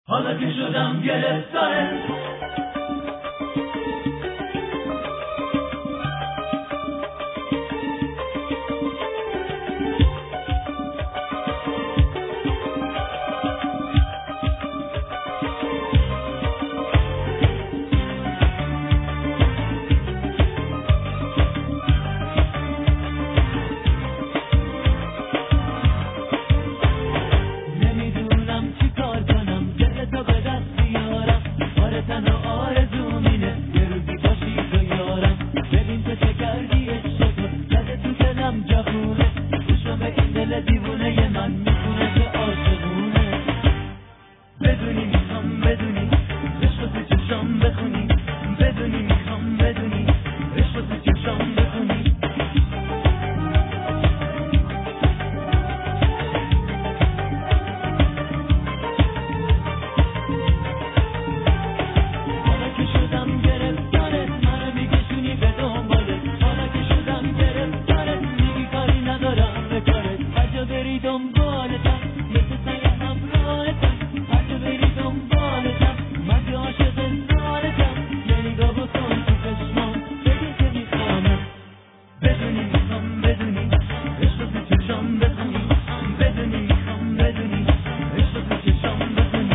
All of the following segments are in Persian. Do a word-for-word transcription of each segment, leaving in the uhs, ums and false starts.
حالا که شدم گرفتاره دیوونه من میخونه که عاشقونه بدونی میخوام بدونی عشق تو چشام بخونی بدونی میخوام بدونی عشق تو چشام بخونی حالا که شدم گرفتارت منو میکشونی به دنبالت حالا که شدم گرفتارت میگی کاری ندارم به کارت هرجا بری دنبالتم مثل سگ همراهتم هرجا بری دنبالتم من که عاشق نارتم یه نگاه بکن تو چشمام بگو که میخوامت بدونی میخوام بدونی عشق تو چشام بخونی بدونی میخوام بدونی عشق تو چشام بخونی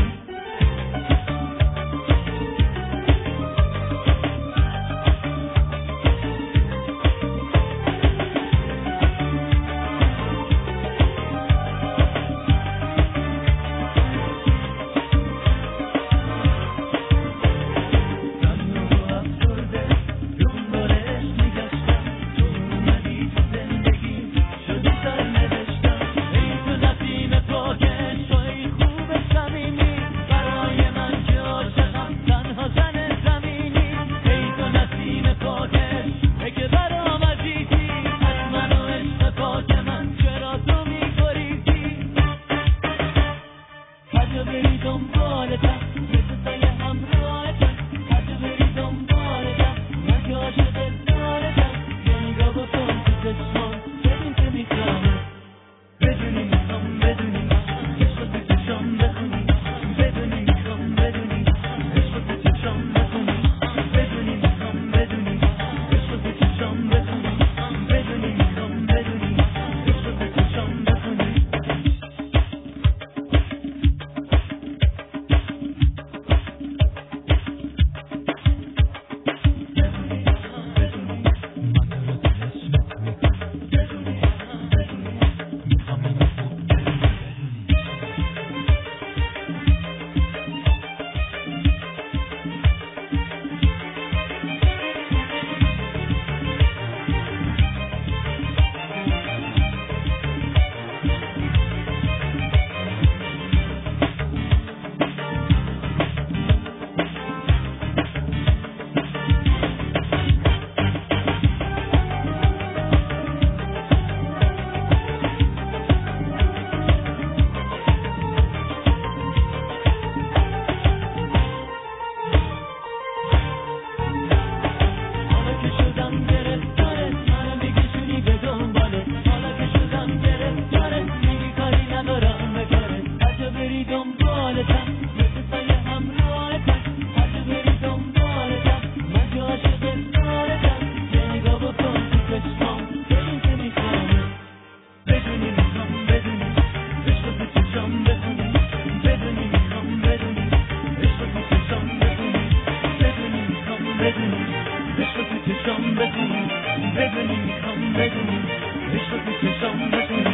بدونی میخوام بدونی عشق تو چشام بخونی